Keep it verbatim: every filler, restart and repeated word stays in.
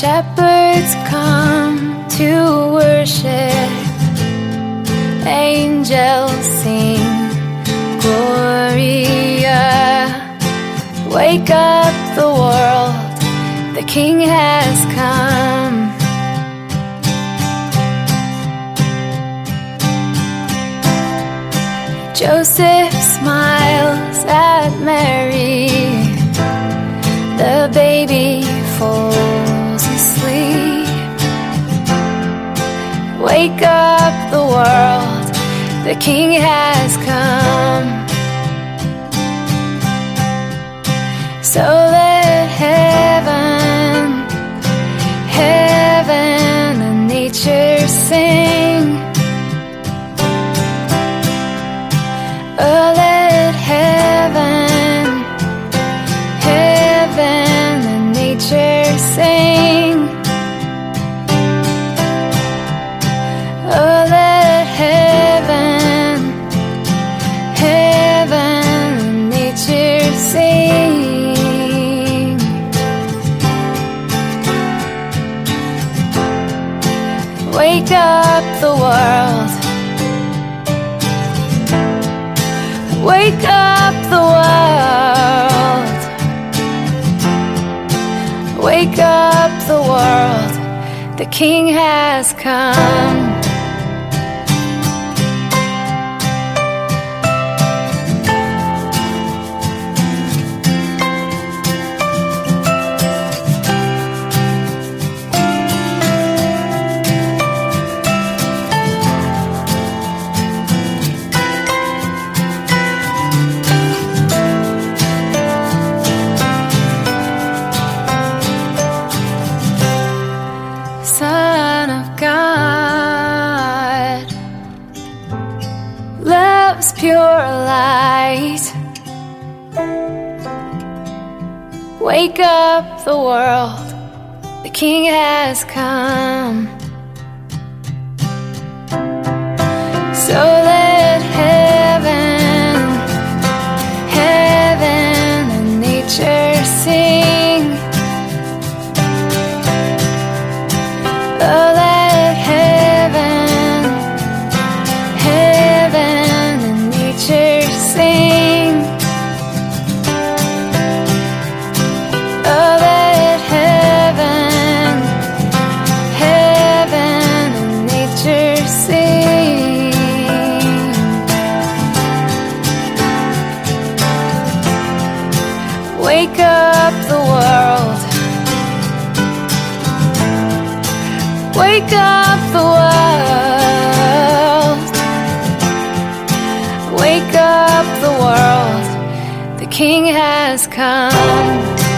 Shepherds come to worship, angels sing Gloria. Wake up the world, the King has come. Joseph smiles at Mary, the baby falls asleep. Wake up the world, the King has come. So let heaven, heaven and nature sing. Oh, let heaven, heaven and nature sing. Oh, let heaven, heaven and nature sing. Wake up the world, wake up the world, wake up the world, the King has come. Son of God, love's pure light. Wake up the world, the King has come. So let heaven, heaven and nature sing. Oh, let heaven, heaven and nature sing. Oh, let heaven, heaven and nature sing. Wake up the world, wake up the world, wake up the world, the King has come.